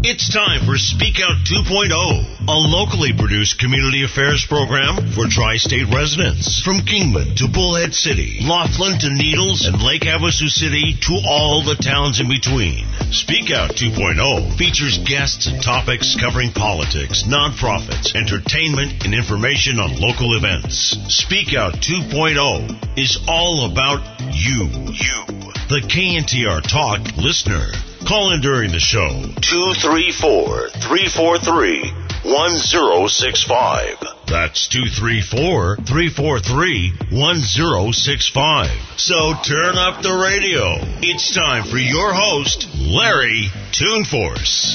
It's time for Speak Out 2.0, a locally produced community affairs program for tri-state residents. From Kingman to Bullhead City, Laughlin to Needles, and Lake Havasu City to all the towns in between. Speak Out 2.0 features guests and topics covering politics, nonprofits, entertainment, and information on local events. Speak Out 2.0 is all about you. The KNTR Talk listener. Call in during the show, 234-343-1065. That's 234-343-1065. So turn up the radio. It's time for your host, Larry Tuneforce.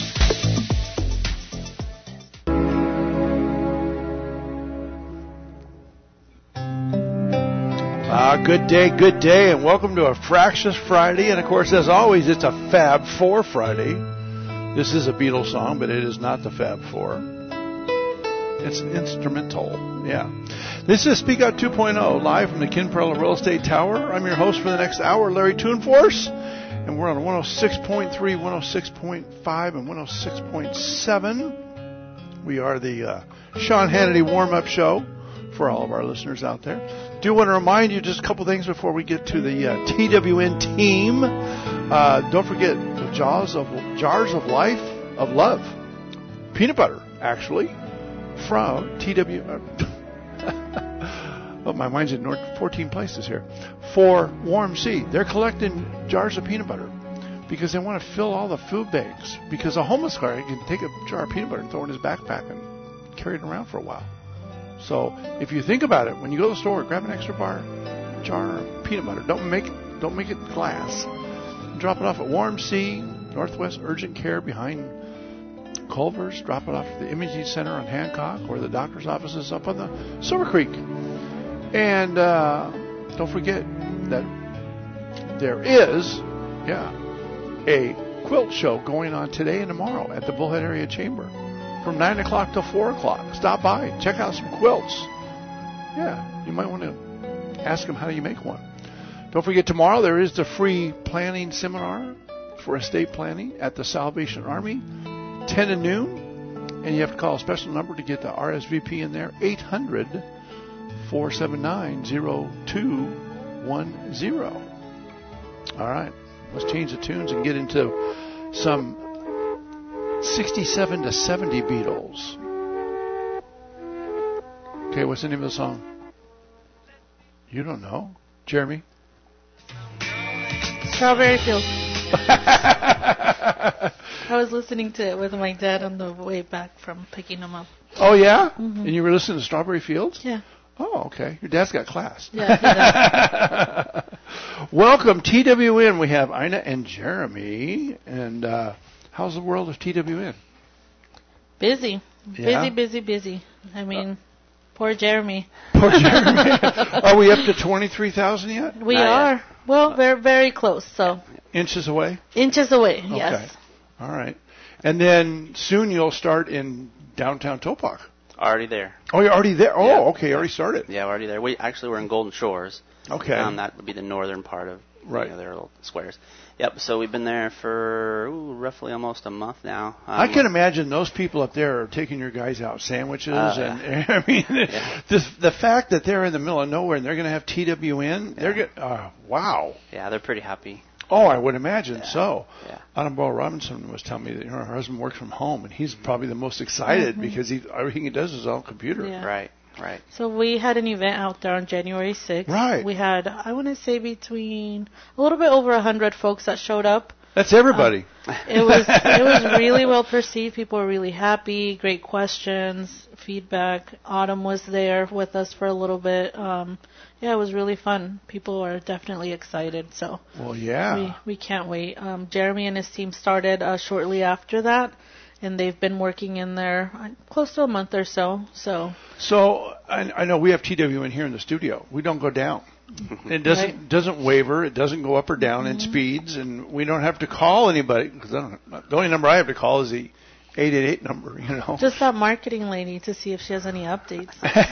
Good day, and welcome to a Fractious Friday. And of course, as always, it's a Fab Four Friday. This is a Beatles song, but it is not the Fab Four. It's instrumental, yeah. This is Speak Out 2.0, live from the Ken Perla Real Estate Tower. I'm your host for the next hour, Larry Tuneforce, and we're on 106.3, 106.5, and 106.7. We are the Sean Hannity warm-up show for all of our listeners out there. Do want to remind you just a couple things before we get to the TWN team. Don't forget the Jars of Love, peanut butter, actually, from oh, my mind's in 14 places here. For Warm Sea, they're collecting jars of peanut butter because they want to fill all the food bags. Because a homeless guy can take a jar of peanut butter and throw it in his backpack and carry it around for a while. So if you think about it, when you go to the store, grab an extra jar of peanut butter. Don't make it glass. Drop it off at Warm Sea, Northwest Urgent Care behind Culver's. Drop it off at the Imaging Center on Hancock, or the doctor's offices up on the Silver Creek. And don't forget that there is, a quilt show going on today and tomorrow at the Bullhead Area Chamber. From 9 o'clock till 4 o'clock. Stop by. Check out some quilts. Yeah, you might want to ask them how do you make one. Don't forget, tomorrow there is the free planning seminar for estate planning at the Salvation Army, 10 to noon. And you have to call a special number to get the RSVP in there, 800-479-0210. All right, let's change the tunes and get into some 67 to 70 Beatles. Okay, what's the name of the song? You don't know? Jeremy? Strawberry Fields. I was listening to it with my dad on the way back from picking him up. Oh, yeah? Mm-hmm. And you were listening to Strawberry Fields? Yeah. Oh, okay. Your dad's got class. Yeah, he does. Welcome, TWN. We have Ina and Jeremy. And how's the world of TWN? Busy. Yeah? Busy. I mean, poor Jeremy. Poor Jeremy. Are we up to 23,000 yet? We are. Well, we're very close. So Inches away? Inches away, okay. Yes. All right. And then soon you'll start in downtown Topeka. Already there. Oh, you're already there? Oh, yeah. Okay. Already started. Yeah, we're already there. We're in Golden Shores. Okay. That would be the northern part of right. Their little squares. Yep. So we've been there for roughly almost a month now. I can imagine those people up there are taking your guys out sandwiches, and I mean, the fact that they're in the middle of nowhere and they're going to have TWN, they're wow. Yeah, they're pretty happy. Oh, I would imagine so. Yeah. Annabelle Robinson was telling me that her husband works from home, and he's probably the most excited because everything he does is on computer. Yeah. Right. So we had an event out there on January 6th. Right. We had, I want to say, between a little bit over 100 folks that showed up. That's everybody. It was really well perceived. People were really happy. Great questions, feedback. Autumn was there with us for a little bit. Yeah, it was really fun. People are definitely excited. So well, yeah, we can't wait. Jeremy and his team started shortly after that, and they've been working in there close to a month or so. So I know we have TWN here in the studio. We don't go down. It doesn't waver. It doesn't go up or down in speeds, and we don't have to call anybody because the only number I have to call is the 888 number. You know, just that marketing lady to see if she has any updates.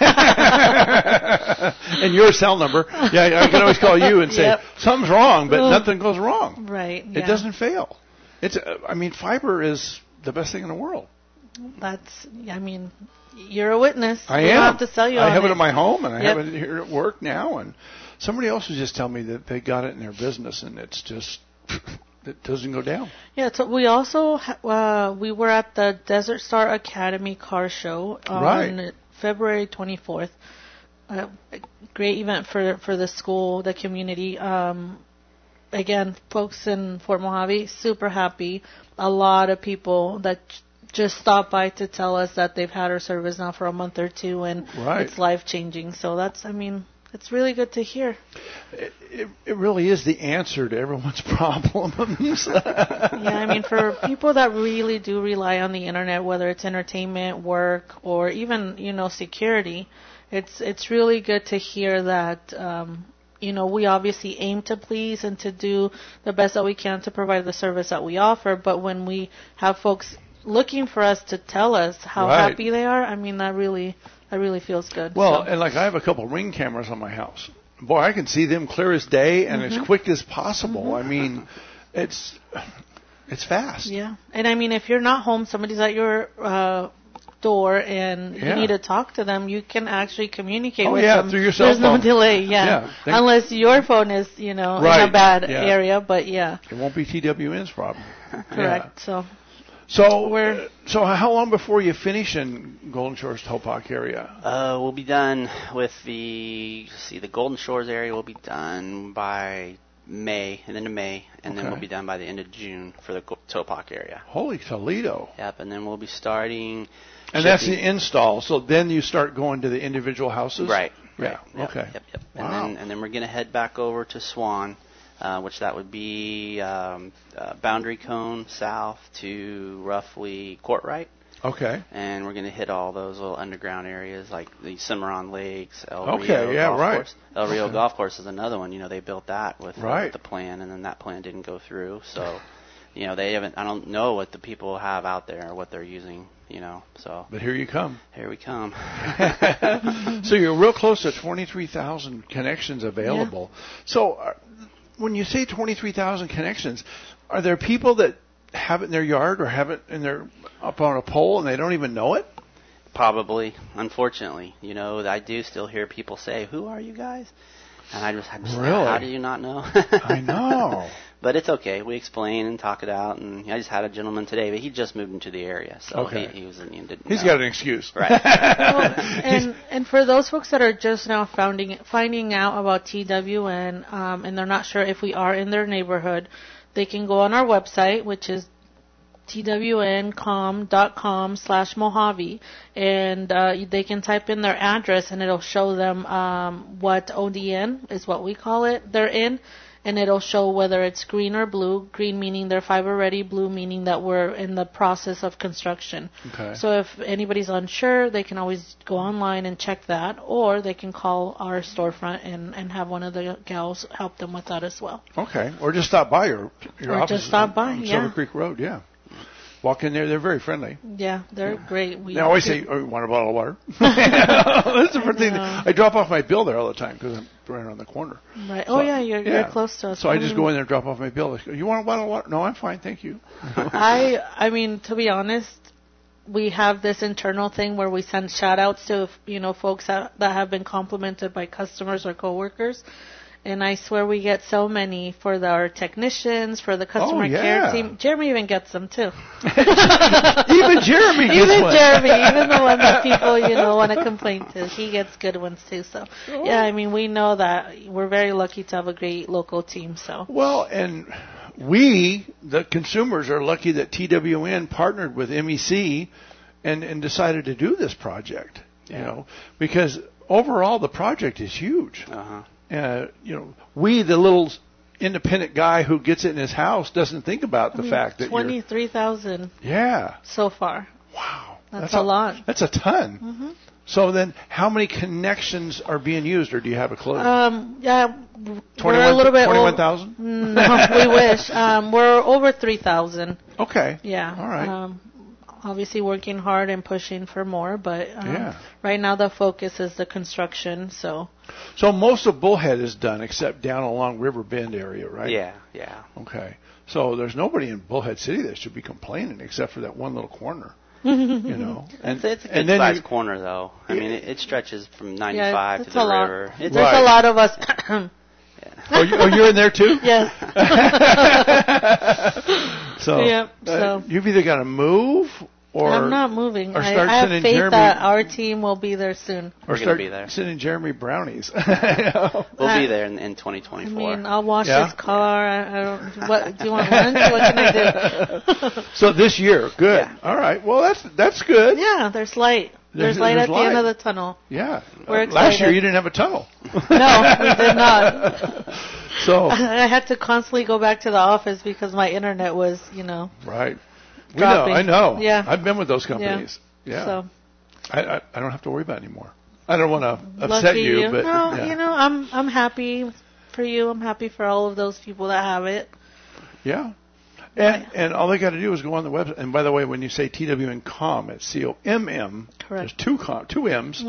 And your cell number, yeah, I can always call you and say something's wrong, but nothing goes wrong. Right. Yeah. It doesn't fail. It's fiber is the best thing in the world. That's, I mean, you're a witness. I We am. don't have to sell you I on have it it at my home, and I Yep. have it here at work now. And somebody else was just telling me that they got it in their business, and it's just it doesn't go down. Yeah, so we also we were at the Desert Star Academy car show on Right. February 24th. A great event for the school, the community. Again, folks in Fort Mojave, super happy. A lot of people that just stopped by to tell us that they've had our service now for a month or two, and Right. it's life-changing. So that's, I mean, it's really good to hear. It really is the answer to everyone's problems. Yeah, I mean, for people that really do rely on the internet, whether it's entertainment, work, or even, security, it's really good to hear that, we obviously aim to please and to do the best that we can to provide the service that we offer. But when we have folks looking for us to tell us how Right. happy they are, I mean, that really feels good. Well, So. and like I have a couple Ring cameras on my house. Boy, I can see them clear as day and as quick as possible. I mean, it's fast. Yeah, and I mean, if you're not home, somebody's at your door, and Yeah. you need to talk to them, you can actually communicate Oh, with yeah, them. through your cell There's phone. no delay, yeah. Yeah, Unless your phone is, in Right, a bad yeah. area, but yeah, It won't be TWN's problem. correct. So So, so how long before you finish in Golden Shores, Topak area? We'll be done with the Golden Shores area. We'll be done by May, and then and then Okay. we'll be done by the end of June for the Topak area. Holy Toledo! Yep, and then we'll be starting. And that's the shipping- install. So then you start going to the individual houses. Right. Yeah. Yep, Okay. Yep. Wow. And then we're going to head back over to Swan, which that would be boundary cone south to roughly Courtright. Okay. And we're going to hit all those little underground areas like the Cimarron Lakes, El Okay, Rio yeah, Golf right. Course. El Rio Okay. Golf Course is another one. They built that with Right. the plan, and then that plan didn't go through. So, they haven't. I don't know what the people have out there or what they're using. So But here you come. here we come. So you're real close to 23,000 connections available. So when you say 23,000 connections, are there people that have it in their yard or have it up on a pole and they don't even know it? Probably, unfortunately, I do still hear people say, "Who are you guys?" And I'm just Really? how do you not know? I know. But it's okay. We explain and talk it out. And I just had a gentleman today, but he just moved into the area, so Okay. he didn't He's know. got an excuse. Right. Well, and for those folks that are just now finding out about TWN, and they're not sure if we are in their neighborhood, they can go on our website, which is tWNcom.com/Mojave, and they can type in their address, and it'll show them what ODN is what we call it they're in, and it'll show whether it's green or blue. Green meaning they're fiber ready, blue meaning that we're in the process of construction. Okay. So if anybody's unsure, they can always go online and check that, or they can call our storefront and have one of the gals help them with that as well. Okay. Or just stop by your Or office. just stop by, on yeah. Silver Creek Road, yeah. Walk in there. They're very friendly. Yeah, they're great. They always say, "Oh, you want a bottle of water?" That's the first thing. know. I drop off my bill there all the time because I'm right around the corner. Right. So- Oh yeah, you're close to us. So I just go in there and drop off my bill. They go, "You want a bottle of water?" "No, I'm fine, thank you." I mean, to be honest, we have this internal thing where we send shout outs to folks that have been complimented by customers or coworkers. And I swear we get so many for our technicians, for the customer yeah. care team. Jeremy even gets them too. Even Jeremy gets Even one. Jeremy, even the one that people, want to complain to, he gets good ones too. So, yeah, I mean, we know that we're very lucky to have a great local team. So, Well, and we, the consumers, are lucky that TWN partnered with MEC and decided to do this project. Because overall the project is huge. Uh-huh. We, the little independent guy who gets it in his house, doesn't think about the fact that 23,000 yeah. so far. Wow. That's a lot. That's a ton. Mm-hmm. So then, how many connections are being used, or do you have a clue? Yeah, we're a little bit 21,000? No, we wish. We're over 3,000. Okay. Yeah. All right. obviously working hard and pushing for more, but right now the focus is the construction. So most of Bullhead is done except down along River Bend area, right? Yeah. Okay. So there's nobody in Bullhead City that should be complaining except for that one little corner. It's a good sized corner, though. I mean, it stretches from 95 to the river. There's a lot of us. You're in there too? Yes. So you've either got to move or I'm not moving. Or start I have sending faith Jeremy, that our team will be there soon. Or start sending Jeremy brownies. We'll be there in 2024. I mean, I'll wash his car. I don't. What do you want lunch? What can I do? So this year, good. Yeah. All right. Well, that's good. Yeah, there's light. There's light at the end of the tunnel. Yeah. We're excited. Last year you didn't have a tunnel. No, we did not. So I had to constantly go back to the office because my internet was, Right. dropping. I know. Yeah. I've been with those companies. Yeah. So I don't have to worry about it anymore. I don't want to upset lucky you, but no, I'm happy for you. I'm happy for all of those people that have it. Yeah. And all they got to do is go on the website. And by the way, when you say TWN.com, it's COMM. Correct. There's two M's.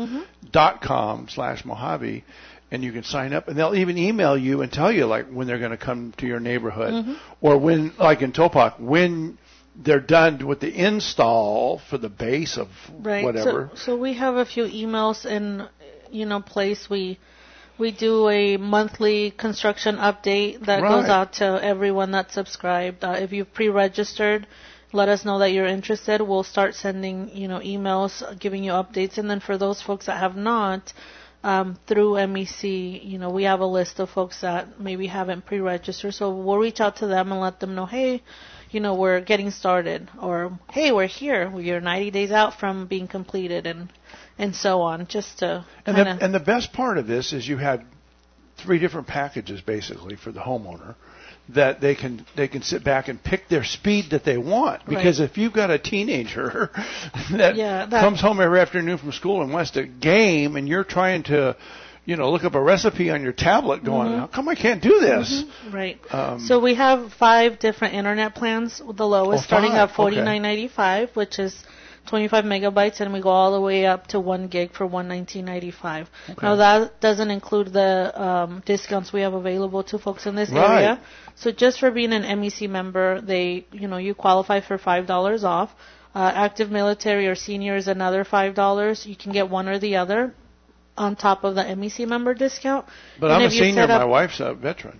.com/Mojave, and you can sign up. And they'll even email you and tell you like when they're going to come to your neighborhood, or when, like in Topak, when they're done with the install for the base of whatever. So we have a few emails in place. We do a monthly construction update that goes out to everyone that's subscribed. If you've pre-registered, let us know that you're interested. We'll start sending, emails giving you updates. And then for those folks that have not, through MEC, we have a list of folks that maybe haven't pre-registered. So we'll reach out to them and let them know, hey, we're getting started. Or, hey, we're here. We're 90 days out from being completed and so on, just to and the best part of this is you have 3 different packages basically for the homeowner that they can sit back and pick their speed that they want. Because if you've got a teenager that comes home every afternoon from school and wants to game, and you're trying to look up a recipe on your tablet going, how come I can't do this? Right. So we have 5 different internet plans, the lowest starting at $49.95, which is 25 megabytes, and we go all the way up to 1 gig for $119.95. Now that doesn't include the discounts we have available to folks in this area. So just for being an MEC member, you qualify for $5 off. Active military or senior is another $5. You can get one or the other on top of the MEC member discount. But I'm a senior. My wife's a veteran.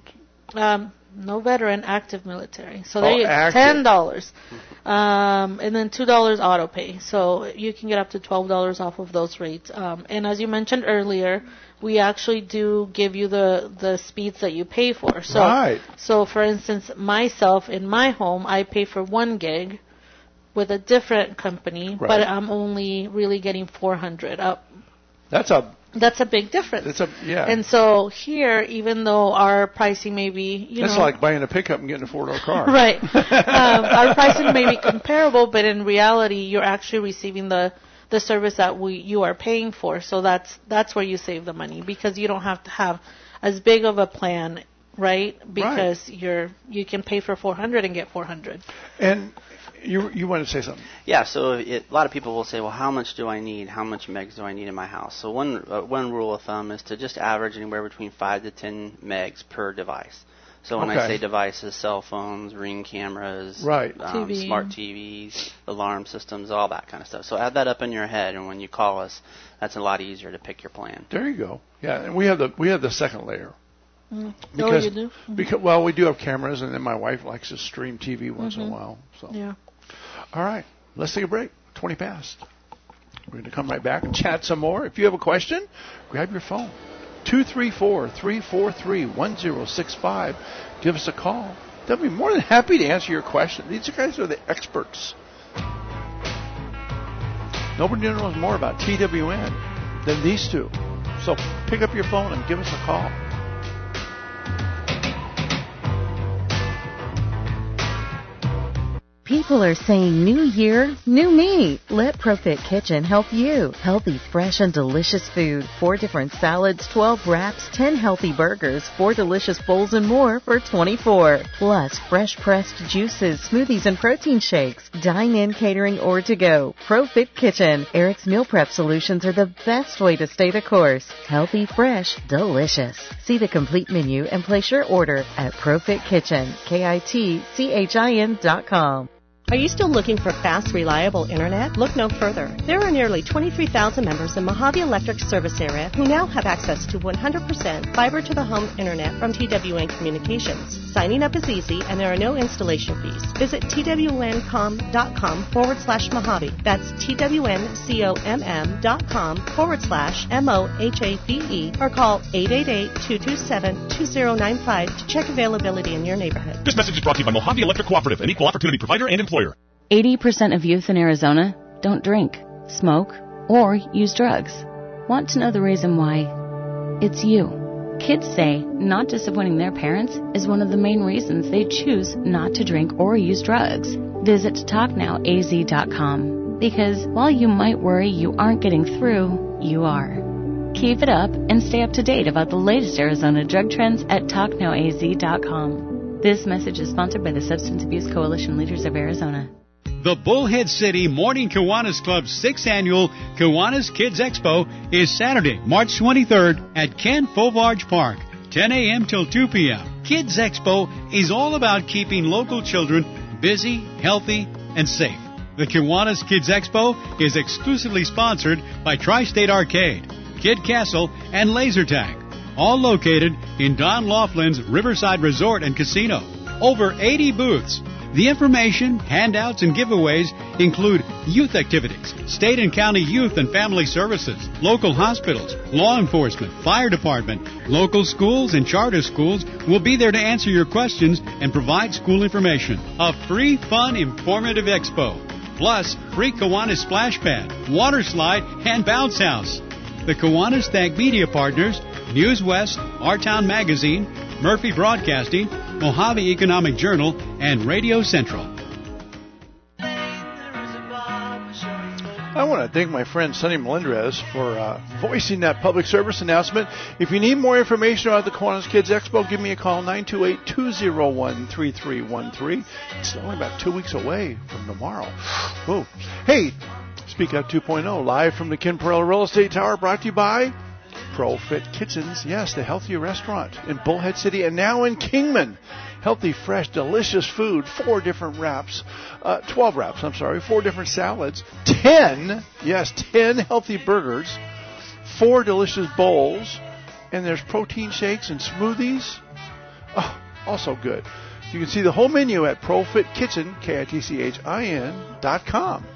No veteran, active military. So there you go, $10. And then $2 auto pay. So you can get up to $12 off of those rates. And as you mentioned earlier, we actually do give you the speeds that you pay for. So for instance, myself in my home, I pay for 1 gig with a different company, but I'm only really getting 400 up. That's a big difference. And so here, even though our pricing may be, that's like buying a pickup and getting a 4-door car. Right. Our pricing may be comparable, but in reality, you're actually receiving the service that you are paying for. So that's where you save the money, because you don't have to have as big of a plan, right? Because you can pay for 400 and get 400. And you want to say something? Yeah, so a lot of people will say, well, how much do I need? How much megs do I need in my house? So one rule of thumb is to just average anywhere between 5 to 10 megs per device. So when I say devices, cell phones, Ring cameras, smart TVs, alarm systems, all that kind of stuff. So add that up in your head, and when you call us, that's a lot easier to pick your plan. There you go. Yeah, and we have the second layer. Because, you do? Because we do have cameras, and then my wife likes to stream TV once in a while. So all right, let's take a break. 20 past. We're going to come right back and chat some more. If you have a question, grab your phone. 234-343-1065. Give us a call. They'll be more than happy to answer your question. These guys are the experts. Nobody knows more about TWN than these two. So pick up your phone and give us a call. People are saying new year, new me. Let ProFit Kitchen help you. Healthy, fresh, and delicious food. 4 different salads, 12 wraps, 10 healthy burgers, 4 delicious bowls, and more for $24. Plus, fresh pressed juices, smoothies, and protein shakes. Dine-in, catering, or to go. ProFit Kitchen. Eric's Meal Prep Solutions are the best way to stay the course. Healthy, fresh, delicious. See the complete menu and place your order at ProFit Kitchen, KITCHIN.com. Are you still looking for fast, reliable internet? Look no further. There are nearly 23,000 members in Mojave Electric service area who now have access to 100% fiber-to-the-home internet from TWN Communications. Signing up is easy and there are no installation fees. Visit twncomm.com/Mojave. That's TWNCOMM.com/MOHAVE or call 888-227-2095 to check availability in your neighborhood. This message is brought to you by Mojave Electric Cooperative, an equal opportunity provider and employer. 80% of youth in Arizona don't drink, smoke, or use drugs. Want to know the reason why? It's you. Kids say not disappointing their parents is one of the main reasons they choose not to drink or use drugs. Visit TalkNowAZ.com because while you might worry you aren't getting through, you are. Keep it up and stay up to date about the latest Arizona drug trends at TalkNowAZ.com. This message is sponsored by the Substance Abuse Coalition Leaders of Arizona. The Bullhead City Morning Kiwanis Club's 6th annual Kiwanis Kids Expo is Saturday, March 23rd at Ken Fauvarge Park, 10 a.m. till 2 p.m. Kids Expo is all about keeping local children busy, healthy, and safe. The Kiwanis Kids Expo is exclusively sponsored by Tri-State Arcade, Kid Castle, and Laser Tag, all located in Don Laughlin's Riverside Resort and Casino. Over 80 booths. The information, handouts, and giveaways include youth activities, state and county youth and family services, local hospitals, law enforcement, fire department, local schools, and charter schools will be there to answer your questions and provide school information. A free, fun, informative expo. Plus, free Kiwanis splash pad, water slide, and bounce house. The Kiwanis thank media partners, News West, Our Town Magazine, Murphy Broadcasting, Mojave Economic Journal, and Radio Central. I want to thank my friend Sonny Melendrez for voicing that public service announcement. If you need more information about the Kiwanis Kids Expo, give me a call, 928-201-3313. It's only about 2 weeks away from tomorrow. Ooh. Hey, Speak Up 2.0, live from the Ken Perella Real Estate Tower, brought to you by ProFit Kitchens. Yes, the healthy restaurant in Bullhead City and now in Kingman. Healthy, fresh, delicious food, 4 different wraps, 12 wraps, 4 different salads, 10 healthy burgers, 4 delicious bowls, and there's protein shakes and smoothies. Oh, also good. You can see the whole menu at ProFit Kitchen, KITCHIN.com.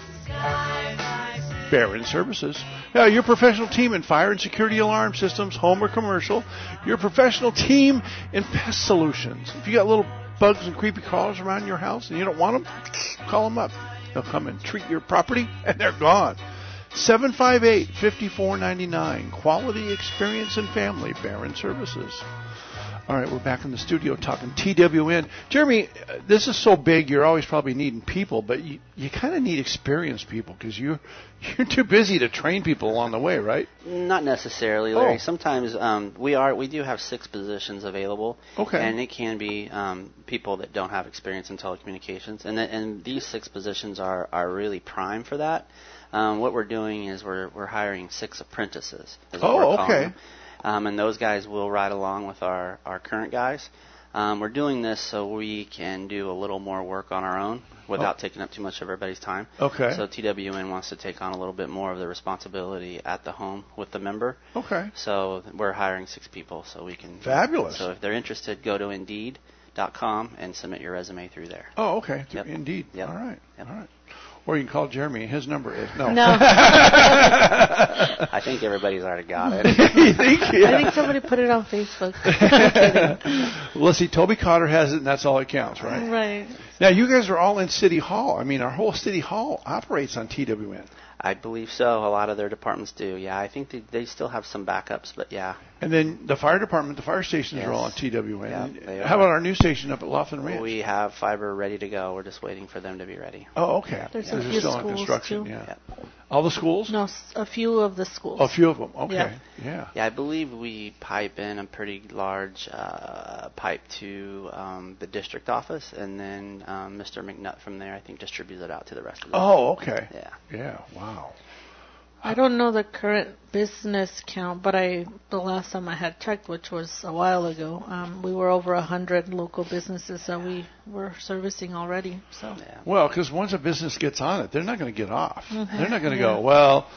Barron Services. Your professional team in fire and security alarm systems, home or commercial. Your professional team in pest solutions. If you got little bugs and creepy crawlers around your house and you don't want them, call them up. They'll come and treat your property and they're gone. 758-5499. Quality, experience, and family. Barron Services. All right, we're back in the studio talking TWN. Jeremy, this is so big, you're always probably needing people, but you kind of need experienced people because you're too busy to train people along the way, right? Not necessarily, Larry. Sometimes we do have 6 positions available. Okay. And it can be people that don't have experience in telecommunications, and these 6 positions are really prime for that. What we're doing is we're hiring 6 apprentices. Okay. And those guys will ride along with our current guys. We're doing this so we can do a little more work on our own without taking up too much of everybody's time. Okay. So TWN wants to take on a little bit more of the responsibility at the home with the member. Okay. So we're hiring 6 people so we can... Fabulous. So if they're interested, go to Indeed.com and submit your resume through there. Oh, okay. Yep. Indeed. Yep. All right. Yep. All right. Or you can call Jeremy. His number is... No. I think everybody's already got it. You think? Yeah. I think somebody put it on Facebook. Well, let's see. Toby Cotter has it, and that's all that counts, right? Right. Now, you guys are all in City Hall. I mean, our whole City Hall operates on TWN. I believe so. A lot of their departments do. Yeah, I think they still have some backups, but yeah. And then the fire department, the fire stations are all on TWN. How about our new station up at Laughlin Ranch? We have fiber ready to go. We're just waiting for them to be ready. Oh, okay. There's a few still schools in construction. too. Yeah. All the schools? No, a few of the schools. A few of them. Okay. Yeah. Yeah, I believe we pipe in a pretty large pipe to the district office, and then Mr. McNutt from there, I think, distributes it out to the rest of the okay. Yeah. Yeah, wow. I don't know the current business count, but the last time I had checked, which was a while ago, we were over 100 local businesses that we were servicing already. So. Yeah. Well, because once a business gets on it, they're not going to get off. Mm-hmm. They're not going to go, well,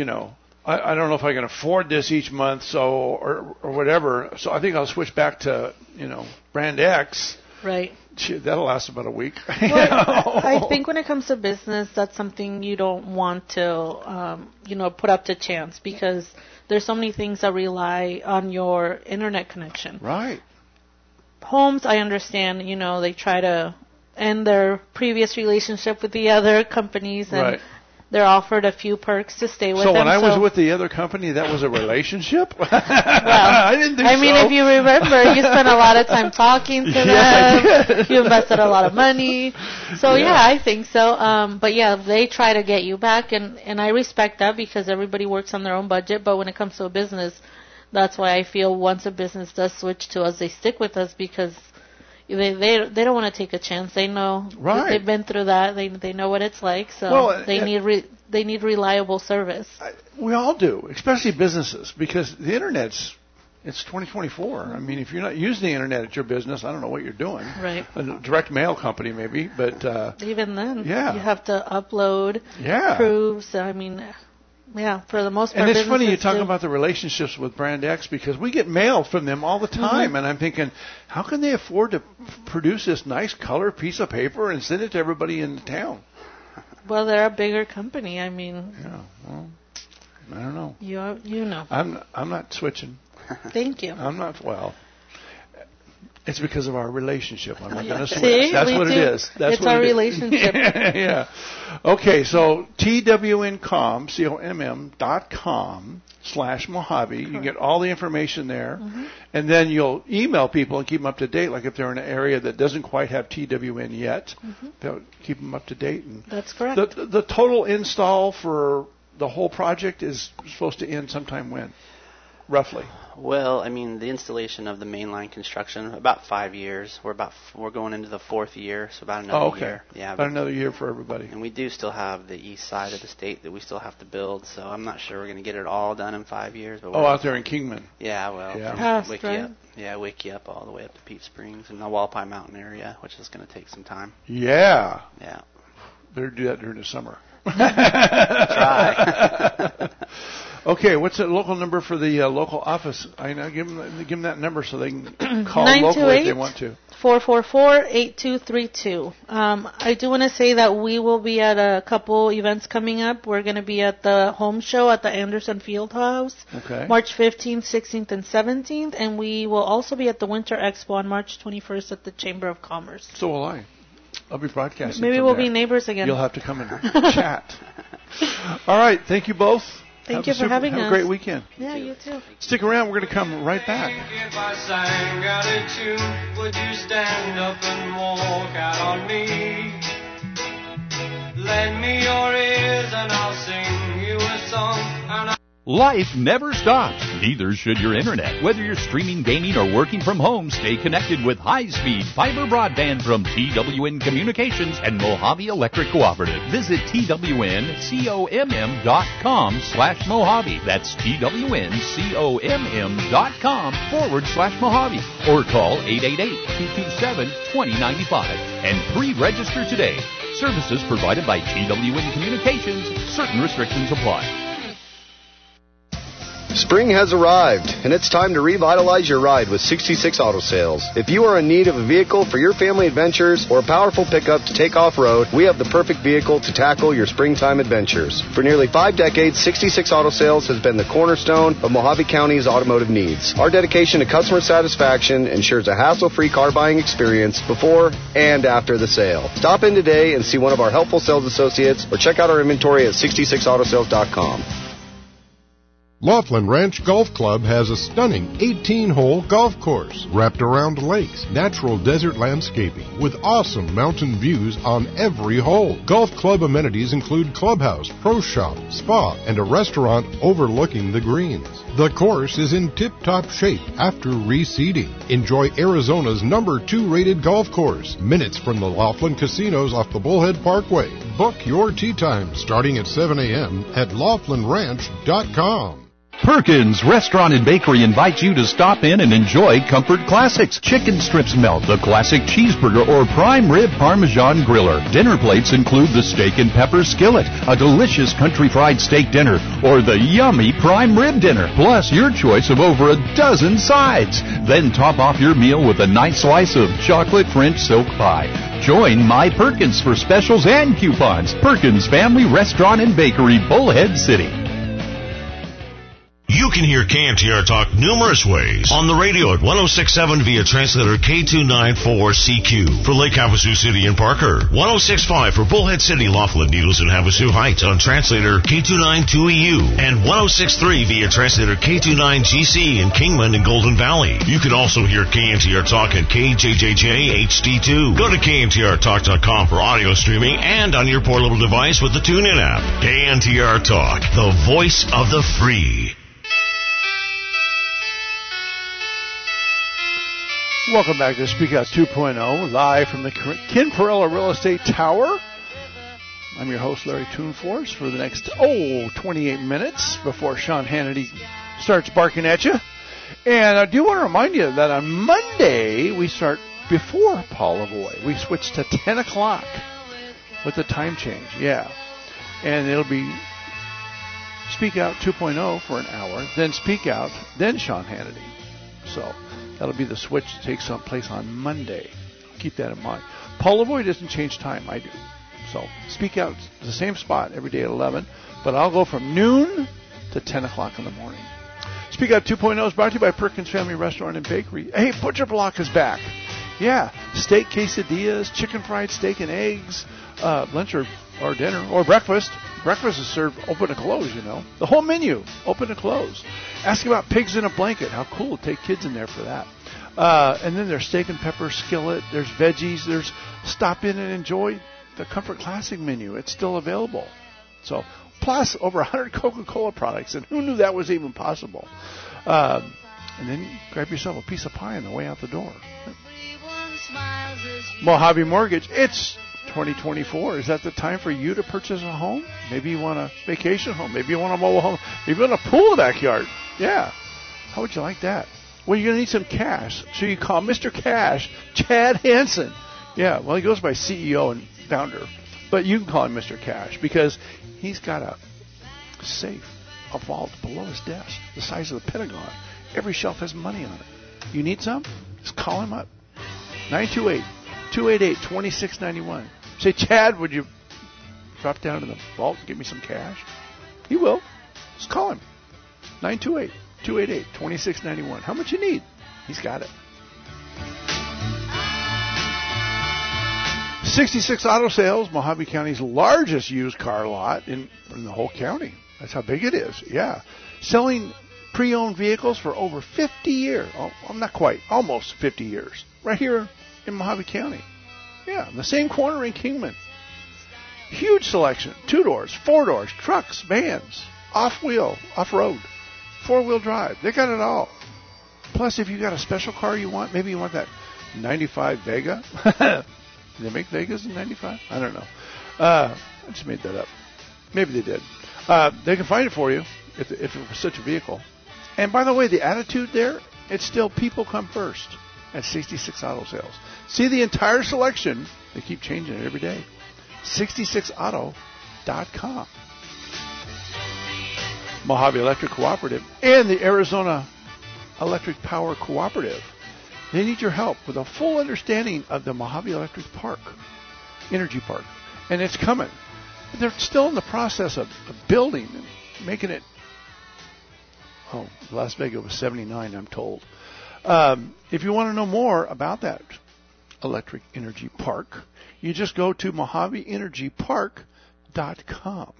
I don't know if I can afford this each month, or whatever. So I think I'll switch back to, brand X. Right. That'll last about a week. Well, I think when it comes to business, that's something you don't want to, put up to chance, because there's so many things that rely on your internet connection. Right. Homes, I understand, they try to end their previous relationship with the other companies, and they're offered a few perks to stay with them. So when I was with the other company, that was a relationship? Well, I didn't think so. I mean, if you remember, you spent a lot of time talking to them. You invested a lot of money. So, I think so. But, they try to get you back, and I respect that, because everybody works on their own budget. But when it comes to a business, that's why I feel once a business does switch to us, they stick with us, because they don't want to take a chance. They know they've been through that. They know what it's like. So they need reliable service. We all do, especially businesses, because the internet's 2024. I mean, if you're not using the internet at your business, I don't know what you're doing. Right. A direct mail company maybe, but even then, you have to upload proofs. I mean. Yeah, for the most part. And it's funny you talk about the relationships with Brand X, because we get mail from them all the time, and I'm thinking, how can they afford to produce this nice color piece of paper and send it to everybody in the town? Well, they're a bigger company. I mean. Yeah. Well, I don't know. You know. I'm not switching. Thank you. I'm not. Well. It's because of our relationship. I'm not going to switch. See, that's what it is. It's our relationship. Yeah. Okay, so TWNcom, COMM.com/Mojave. You can get all the information there. Mm-hmm. And then you'll email people and keep them up to date. Like if they're in an area that doesn't quite have TWN yet, they'll keep them up to date. And that's correct. The total install for the whole project is supposed to end sometime when? Roughly. Well, I mean, the installation of the mainline construction, about 5 years. We're going into the 4th year, so about another year. Yeah, about another year for everybody. And we do still have the east side of the state that we still have to build, so I'm not sure we're going to get it all done in 5 years. But out there in Kingman. Yeah, well, Wickiup all the way up to Peep Springs and the Walpi Mountain area, which is going to take some time. Yeah. Yeah. Better do that during the summer. Try. Okay, what's the local number for the local office? I know, give them that number so they can call 928 locally if they want to. 444-8232. I do want to say that we will be at a couple events coming up. We're going to be at the home show at the Anderson Fieldhouse, March 15th, 16th, and 17th, and we will also be at the Winter Expo on March 21st at the Chamber of Commerce. So will I. I'll be broadcasting. Maybe we'll be neighbors again. You'll have to come and chat. All right, thank you both. Thank you for having us. Have a great weekend. Yeah, you too. Stick around. We're going to come right back. If I sang out a tune, would you stand up and walk out on me? Lend me your ears and I'll sing you a song. Life never stops. Neither should your internet. Whether you're streaming, gaming, or working from home, stay connected with high-speed fiber broadband from TWN Communications and Mojave Electric Cooperative. Visit TWNCOMM.com/Mojave. That's TWNCOMM.com/Mojave. Or call 888-227-2095 and pre-register today. Services provided by TWN Communications. Certain restrictions apply. Spring has arrived, and it's time to revitalize your ride with 66 Auto Sales. If you are in need of a vehicle for your family adventures or a powerful pickup to take off-road, we have the perfect vehicle to tackle your springtime adventures. For nearly 5 decades, 66 Auto Sales has been the cornerstone of Mojave County's automotive needs. Our dedication to customer satisfaction ensures a hassle-free car buying experience before and after the sale. Stop in today and see one of our helpful sales associates or check out our inventory at 66autosales.com. Laughlin Ranch Golf Club has a stunning 18-hole golf course wrapped around lakes, natural desert landscaping with awesome mountain views on every hole. Golf club amenities include clubhouse, pro shop, spa, and a restaurant overlooking the greens. The course is in tip-top shape after reseeding. Enjoy Arizona's number 2 rated golf course, minutes from the Laughlin casinos off the Bullhead Parkway. Book your tee time starting at 7 a.m. at LaughlinRanch.com. Perkins Restaurant and Bakery invites you to stop in and enjoy Comfort Classics, chicken strips melt, the classic cheeseburger, or prime rib Parmesan griller. Dinner plates include the steak and pepper skillet, a delicious country fried steak dinner, or the yummy prime rib dinner, plus your choice of over a dozen sides. Then top off your meal with a nice slice of chocolate French silk pie. Join My Perkins for specials and coupons. Perkins Family Restaurant and Bakery, Bullhead City. You can hear KMTR Talk numerous ways. On the radio at 106.7 via translator K294CQ for Lake Havasu City and Parker. 106.5 for Bullhead City, Laughlin, Needles, and Havasu Heights on translator K292EU. And 106.3 via translator K29GC in Kingman and Golden Valley. You can also hear KMTR Talk at KJJJ HD2. Go to KMTRTalk.com for audio streaming and on your portable device with the TuneIn app. KMTR Talk, the voice of the free. Welcome back to Speak Out 2.0, live from the Ken Perella Real Estate Tower. I'm your host, Larry Toonforce, for the next, 28 minutes before Sean Hannity starts barking at you. And I do want to remind you that on Monday, we start before Paul Lavoie. We switch to 10 o'clock with the time change, yeah. And it'll be Speak Out 2.0 for an hour, then Speak Out, then Sean Hannity. So that'll be the switch to take some place on Monday. Keep that in mind. Paul Lavoie doesn't change time. I do. So Speak Out is the same spot every day at 11, but I'll go from noon to 10 o'clock in the morning. Speak Out 2.0 is brought to you by Perkins Family Restaurant and Bakery. Hey, Butcher Block is back. Yeah, steak quesadillas, chicken fried steak and eggs, lunch or dinner or breakfast. Breakfast is served open to close, you know. The whole menu, open to close. Ask about pigs in a blanket. How cool to take kids in there for that. And then there's steak and pepper skillet. There's veggies. There's stop in and enjoy the Comfort Classic menu. It's still available. So, plus over 100 Coca-Cola products. And who knew that was even possible? And then grab yourself a piece of pie on the way out the door. Mojave Mortgage. It's 2024. Is that the time for you to purchase a home? Maybe you want a vacation home. Maybe you want a mobile home. Maybe you want a pool in the backyard. Yeah. How would you like that? Well, you're going to need some cash. So you call Mr. Cash, Chad Hansen. Yeah, well, he goes by CEO and founder. But you can call him Mr. Cash because he's got a safe, a vault below his desk, the size of the Pentagon. Every shelf has money on it. You need some? Just call him up. 928-288-2691. Say, Chad, would you drop down to the vault and give me some cash? He will. Just call him. 928-288-2691. How much you need? He's got it. 66 Auto Sales, Mojave County's largest used car lot in the whole county. That's how big it is. Yeah. Selling pre-owned vehicles for over 50 years. Oh, not quite. Almost 50 years. Right here in Mojave County. Yeah, in the same corner in Kingman. Huge selection. 2-doors, 4-doors, trucks, vans, off-wheel, off-road, 4-wheel drive. They got it all. Plus, if you got a special car you want, maybe you want that 95 Vega. Did they make Vegas in 95? I don't know. I just made that up. Maybe they did. They can find it for you if it was such a vehicle. And by the way, the attitude there, it's still people come first at 66 Auto Sales. See the entire selection. They keep changing it every day. 66auto.com. Mojave Electric Cooperative, and the Arizona Electric Power Cooperative. They need your help with a full understanding of the Mojave Electric Energy Park. And it's coming. They're still in the process of building and making it. Oh, Las Vegas was 79, I'm told. If you want to know more about that electric energy park, you just go to MojaveEnergyPark.com.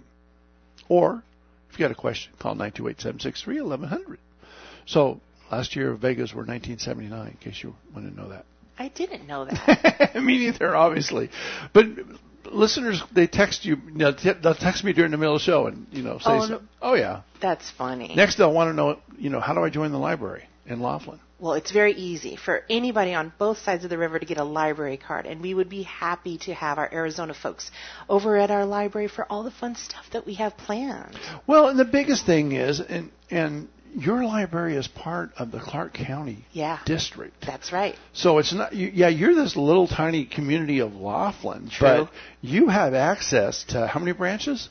Or, if you got a question, call 928-763-1100. So, last year Vegas were 1979, in case you want to know that. I didn't know that. Me neither, obviously. But listeners, they text you. They'll text me during the middle of the show and say something. Oh, yeah. That's funny. Next, they'll want to know, how do I join the library in Laughlin? Well, it's very easy for anybody on both sides of the river to get a library card, and we would be happy to have our Arizona folks over at our library for all the fun stuff that we have planned. Well, and the biggest thing is, and your library is part of the Clark County district. That's right. So it's not, you're this little tiny community of Laughlin, True. But you have access to how many branches?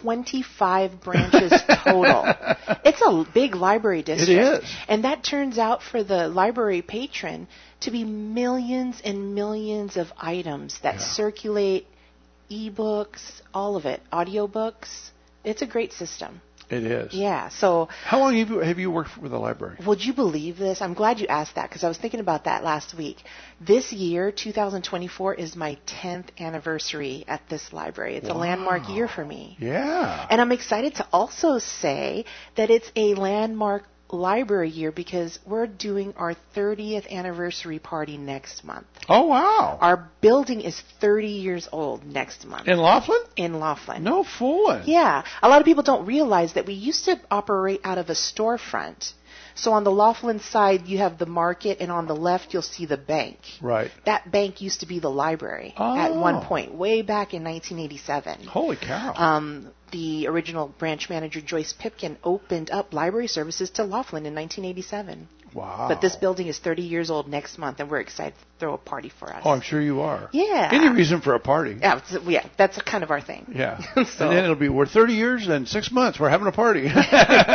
25 branches total. It's a big library district. It is. And that turns out for the library patron to be millions and millions of items that circulate, e-books, all of it, audiobooks. It's a great system. It is. Yeah. So how long have you worked with the library? Would you believe this? I'm glad you asked that because I was thinking about that last week. This year, 2024, is my 10th anniversary at this library. It's a landmark year for me. Yeah. And I'm excited to also say that it's a landmark library year because we're doing our 30th anniversary party next month. Oh, wow. Our building is 30 years old next month. In Laughlin? In Laughlin. No fooling. Yeah. A lot of people don't realize that we used to operate out of a storefront. So on the Laughlin side, you have the market, and on the left, you'll see the bank. Right. That bank used to be the library at one point, way back in 1987. Holy cow. The original branch manager, Joyce Pipkin, opened up library services to Laughlin in 1987. Wow. But this building is 30 years old next month, and we're excited to throw a party for us. Oh, I'm sure you are. Yeah. Any reason for a party. Yeah, that's kind of our thing. Yeah. And then it'll be, we're 30 years and 6 months. We're having a party. 30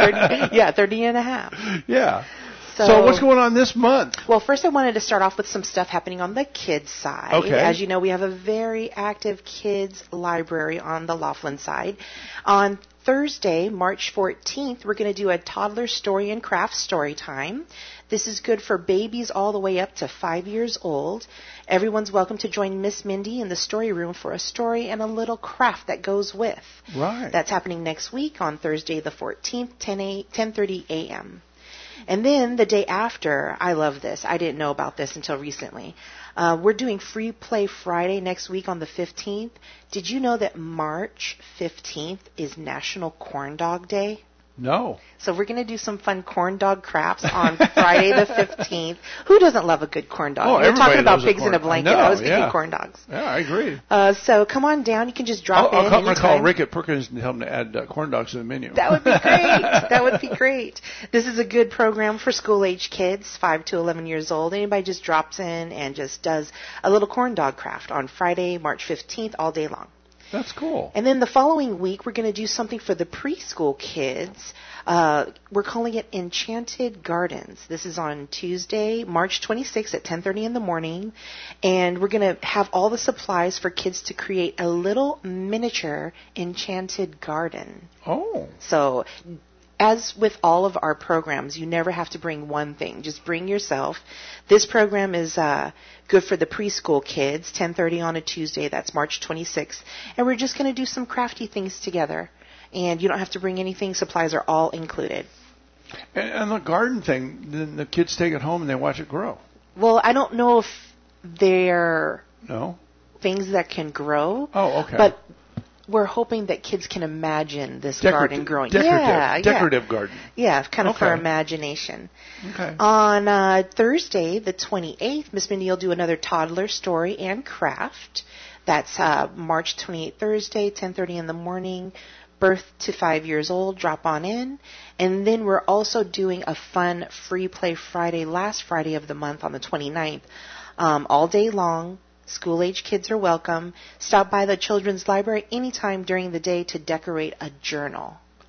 and a half. Yeah. So what's going on this month? Well, first I wanted to start off with some stuff happening on the kids side. Okay. As you know, we have a very active kids library on the Laughlin side. On Thursday, March 14th, we're going to do a toddler story and craft story time. This is good for babies all the way up to 5 years old. Everyone's welcome to join Miss Mindy in the story room for a story and a little craft that goes with. Right. That's happening next week on Thursday the 14th, 10:30 a.m. And then the day after, I love this. I didn't know about this until recently. We're doing Free Play Friday next week on the 15th. Did you know that March 15th is National Corn Dog Day? No. So we're going to do some fun corn dog crafts on Friday the 15th. Who doesn't love a good corn dog? We're talking about pigs in a blanket. I was thinking corn dogs. Yeah, I agree. So come on down. You can just drop in. I'm going to call Rick at Perkins and tell him to add corn dogs to the menu. That would be great. That would be great. This is a good program for school-age kids, 5 to 11 years old. Anybody just drops in and just does a little corn dog craft on Friday, March 15th, all day long. That's cool. And then the following week, we're going to do something for the preschool kids. We're calling it Enchanted Gardens. This is on Tuesday, March 26th at 10:30 in the morning. And we're going to have all the supplies for kids to create a little miniature enchanted garden. Oh. So as with all of our programs, you never have to bring one thing. Just bring yourself. This program is good for the preschool kids, 10:30 on a Tuesday. That's March 26th. And we're just going to do some crafty things together. And you don't have to bring anything. Supplies are all included. And the garden thing, then the kids take it home and they watch it grow. Well, I don't know if they're No? things that can grow. Oh, okay. But we're hoping that kids can imagine this garden growing. Decorative garden. Yeah, kind of for imagination. Okay. On Thursday, the 28th, Miss Mindy will do another toddler story and craft. That's March 28th, Thursday, 10:30 in the morning. Birth to 5 years old, drop on in. And then we're also doing a fun Free Play Friday, last Friday of the month on the 29th, all day long. School-age kids are welcome. Stop by the Children's Library anytime during the day to decorate a journal.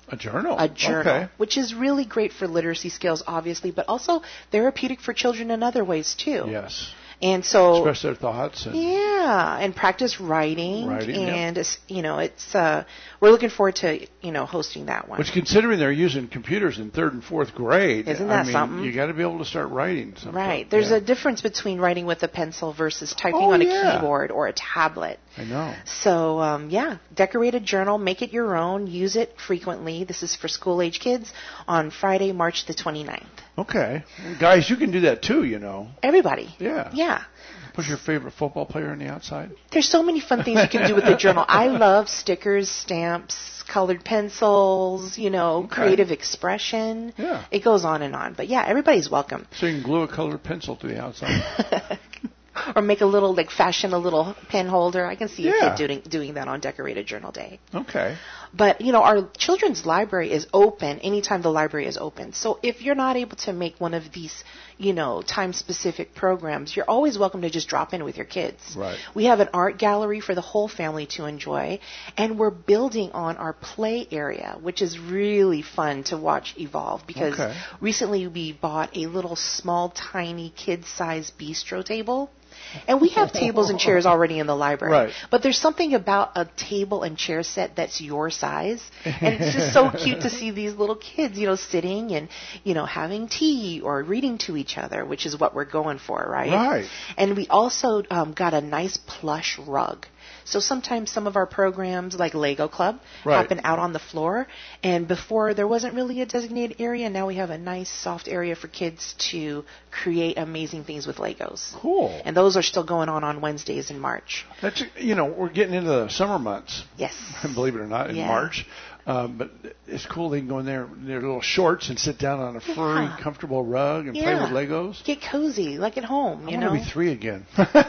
A journal? A journal, okay. Which is really great for literacy skills, obviously, but also therapeutic for children in other ways, too. Yes. And so, express their thoughts. And and practice writing. And, yep. It's we're looking forward to, hosting that one. Which, considering they're using computers in 3rd and 4th grade, isn't that something? You got to be able to start writing something. Right. There's a difference between writing with a pencil versus typing on a keyboard or a tablet. I know. So, decorate a journal, make it your own, use it frequently. This is for school-age kids on Friday, March the 29th. Okay. Guys, you can do that too, Everybody. Yeah. Yeah. Put your favorite football player on the outside. There's so many fun things you can do with the journal. I love stickers, stamps, colored pencils, creative expression. Yeah. It goes on and on. But, everybody's welcome. So you can glue a colored pencil to the outside. Or make fashion a little pen holder. I can see a kid doing that on Decorated Journal Day. Okay. But, our children's library is open anytime the library is open. So if you're not able to make one of these, time-specific programs, you're always welcome to just drop in with your kids. Right. We have an art gallery for the whole family to enjoy, and we're building on our play area, which is really fun to watch evolve because recently we bought a little small, tiny, kid-sized bistro table. And we have tables and chairs already in the library. Right. But there's something about a table and chair set that's your size. And it's just so cute to see these little kids, sitting and, having tea or reading to each other, which is what we're going for, right? Right. And we also got a nice plush rug. So sometimes some of our programs, like Lego Club, happen out on the floor. And before, there wasn't really a designated area. Now we have a nice, soft area for kids to create amazing things with Legos. Cool. And those are still going on Wednesdays in March. That's we're getting into the summer months. Yes. Believe it or not, in March. But it's cool. They can go in their little shorts and sit down on a furry, comfortable rug and play with Legos. Get cozy, like at home, I want to be 3 again.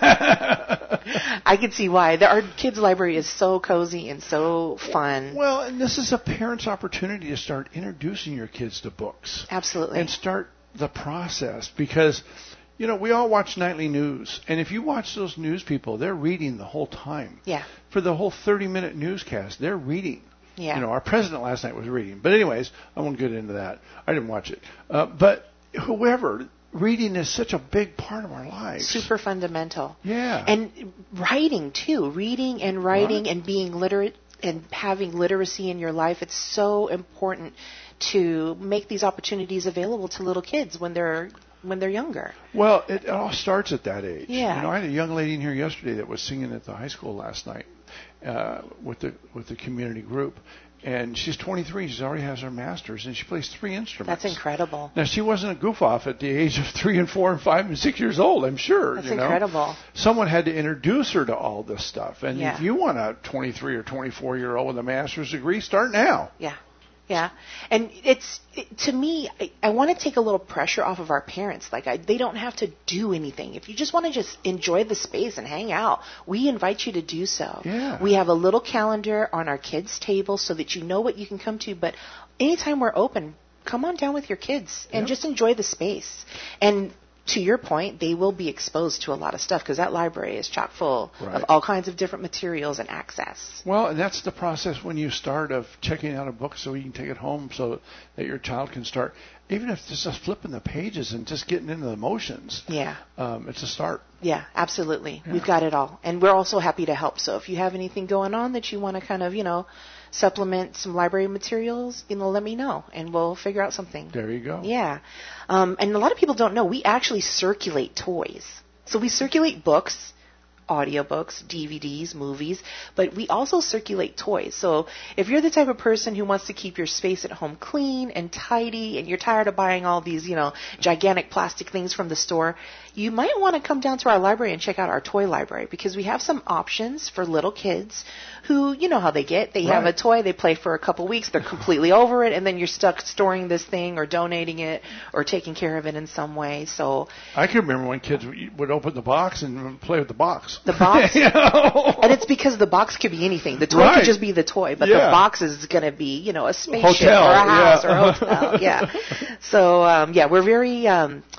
I can see why. Our kids' library is so cozy and so fun. Well, and this is a parent's opportunity to start introducing your kids to books. Absolutely. And start the process because, we all watch nightly news. And if you watch those news people, they're reading the whole time. Yeah. For the whole 30-minute newscast, they're reading. Yeah. Our president last night was reading. But anyways, I won't get into that. I didn't watch it. But whoever, reading is such a big part of our lives. Super fundamental. Yeah. And writing, too. Reading and writing and being literate and having literacy in your life. It's so important to make these opportunities available to little kids when they're younger. Well, it all starts at that age. Yeah. I had a young lady in here yesterday that was singing at the high school last night with the community group. And she's 23. She already has her master's, and she plays 3 instruments. That's incredible. Now, she wasn't a goof-off at the age of 3 and 4 and 5 and 6 years old, I'm sure. That's incredible. Someone had to introduce her to all this stuff. And Yeah. if you want a 23 or 24-year-old with a master's degree, start now. Yeah. Yeah. And to me, I want to take a little pressure off of our parents. They don't have to do anything. If you just want to just enjoy the space and hang out, we invite you to do so. Yeah. We have a little calendar on our kids' table so that you know what you can come to. But anytime we're open, come on down with your kids and just enjoy the space. And to your point, they will be exposed to a lot of stuff because that library is chock full of all kinds of different materials and access. Well, and that's the process when you start of checking out a book so you can take it home so that your child can start, even if it's just flipping the pages and just getting into the motions. Yeah. It's a start. Yeah, absolutely. Yeah. We've got it all. And we're also happy to help. So if you have anything going on that you want to kind of, supplement some library materials, let me know, and we'll figure out something. There you go. Yeah. And a lot of people don't know, we actually circulate toys. So we circulate books, audiobooks, DVDs, movies, but we also circulate toys. So if you're the type of person who wants to keep your space at home clean and tidy, and you're tired of buying all these, gigantic plastic things from the store, you might want to come down to our library and check out our toy library because we have some options for little kids who, you know how they get. They have a toy, they play for a couple weeks, they're completely over it, and then you're stuck storing this thing or donating it or taking care of it in some way. So I can remember when kids would open the box and play with the box. The box? And it's because the box could be anything. The toy could just be the toy, but the box is going to be, a spaceship or a house or a hotel. Yeah. So, we're very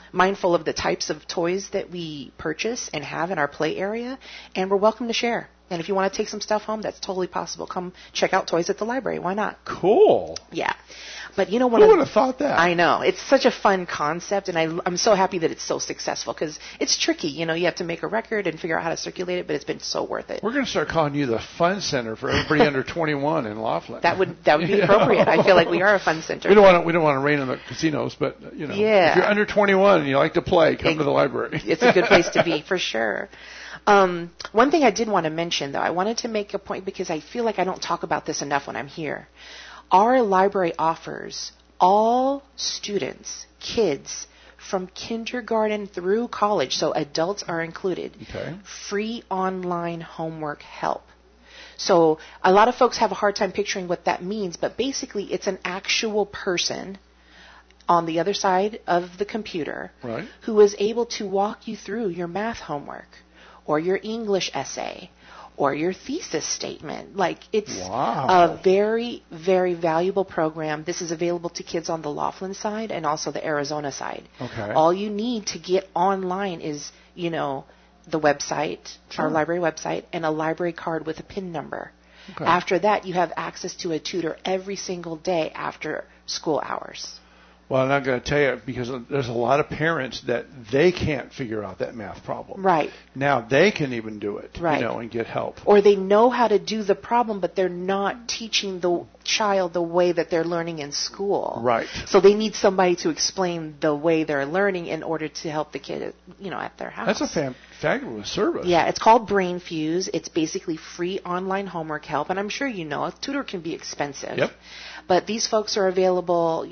mindful of the types of toys that we purchase and have in our play area, and we're welcome to share. And if you want to take some stuff home, that's totally possible. Come check out Toys at the Library. Why not? Cool. Yeah. But you know what? Who would have thought that? I know. It's such a fun concept, and I'm so happy that it's so successful because it's tricky. You know, you have to make a record and figure out how to circulate it, but it's been so worth it. We're going to start calling you the Fun Center for everybody under 21 in Laughlin. That would be appropriate. I feel like we are a fun center. We don't want to rein in the casinos, but if you're under 21 and you like to play, come to the library. It's a good place to be for sure. One thing I did want to mention, though, I wanted to make a point because I feel like I don't talk about this enough when I'm here. Our library offers all students, kids, from kindergarten through college, so adults are included, free online homework help. So a lot of folks have a hard time picturing what that means, but basically it's an actual person on the other side of the computer who is able to walk you through your math homework or your English essay or your thesis statement. Like, it's a very, very valuable program. This is available to kids on the Laughlin side and also the Arizona side. All you need to get online is, the website, our library website, and a library card with a PIN number. After that, you have access to a tutor every single day after school hours. Well, I'm not going to tell you, because there's a lot of parents that they can't figure out that math problem. Now they can even do it, and get help. Or they know how to do the problem, but they're not teaching the child the way that they're learning in school. So they need somebody to explain the way they're learning in order to help the kid, at their house. That's a fabulous service. Yeah, it's called BrainFuse. It's basically free online homework help, and I'm sure a tutor can be expensive. But these folks are available,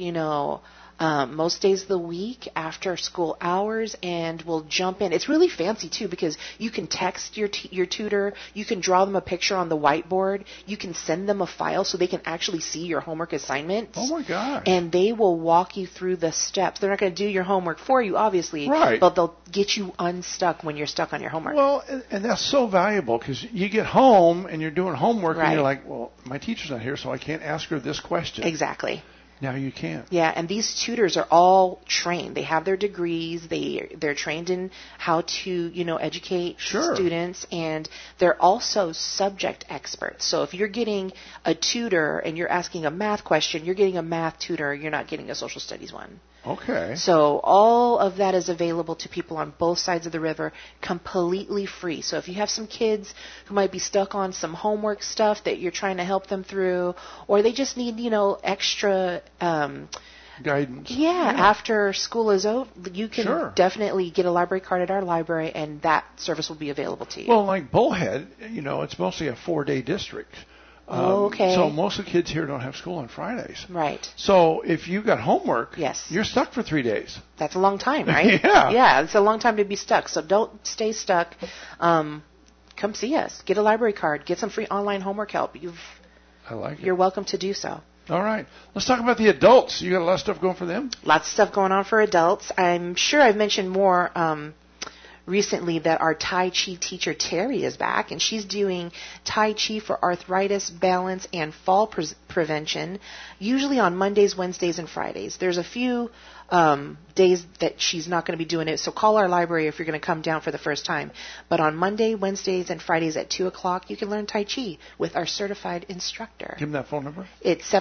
most days of the week after school hours, and we'll jump in. It's really fancy, too, because you can text your tutor. You can draw them a picture on the whiteboard. You can send them a file so they can actually see your homework assignments. Oh, my gosh. And they will walk you through the steps. They're not going to do your homework for you, obviously, but they'll get you unstuck when you're stuck on your homework. Well, and that's so valuable because you get home and you're doing homework and you're like, well, my teacher's not here, so I can't ask her this question. Exactly. Now you can. Yeah, and these tutors are all trained. They have their degrees. They're trained in how to, educate students, and they're also subject experts. So if you're getting a tutor and you're asking a math question, you're getting a math tutor. You're not getting a social studies one. So all of that is available to people on both sides of the river, completely free. So if you have some kids who might be stuck on some homework stuff that you're trying to help them through, or they just need, extra guidance. After school is over, you can definitely get a library card at our library, and that service will be available to you. Well, like Bullhead, it's mostly a 4-day district. So most of the kids here don't have school on Fridays. So if you got homework, you're stuck for 3 days. That's a long time, right? It's a long time to be stuck. So don't stay stuck. Come see us. Get a library card. Get some free online homework help. You're welcome to do so. All right. Let's talk about the adults. You got a lot of stuff going for them? Lots of stuff going on for adults. I'm sure I've mentioned more recently that our Tai Chi teacher, Terry, is back, and she's doing Tai Chi for arthritis, balance, and fall prevention, usually on Mondays, Wednesdays, and Fridays. There's a few days that she's not going to be doing it, so call our library if you're going to come down for the first time. But on Monday, Wednesdays, and Fridays at 2 o'clock, you can learn Tai Chi with our certified instructor. Give them that phone number. It's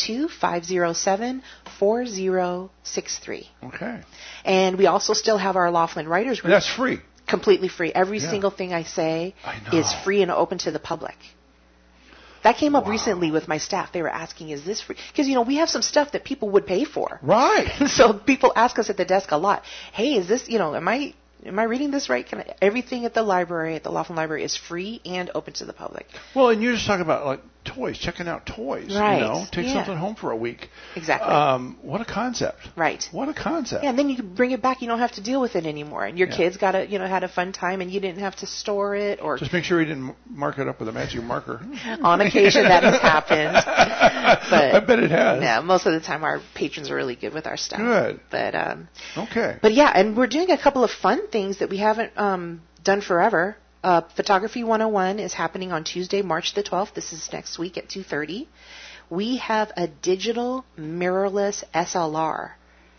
702-507-4063. Okay. And we also still have our Laughlin Writers Group. That's free. Completely free. Every single thing I say is free and open to the public. That came up recently with my staff. They were asking, is this free? Because, we have some stuff that people would pay for. So people ask us at the desk a lot, hey, is this, am I reading this right? Everything at the library, at the Laughlin Library, is free and open to the public. Well, and you're just talking about, like, toys, checking out toys. Take something home for a week. Exactly. What a concept. What a concept. Yeah, and then you can bring it back. You don't have to deal with it anymore. And your kids got had a fun time, and you didn't have to store it or just make sure you didn't mark it up with a magic marker. On occasion, that has happened. But I bet it has. Yeah, most of the time our patrons are really good with our stuff. Good. But okay. But yeah, and we're doing a couple of fun things that we haven't done forever. Photography 101 is happening on Tuesday, March the 12th. This is next week at 2:30. We have a digital mirrorless SLR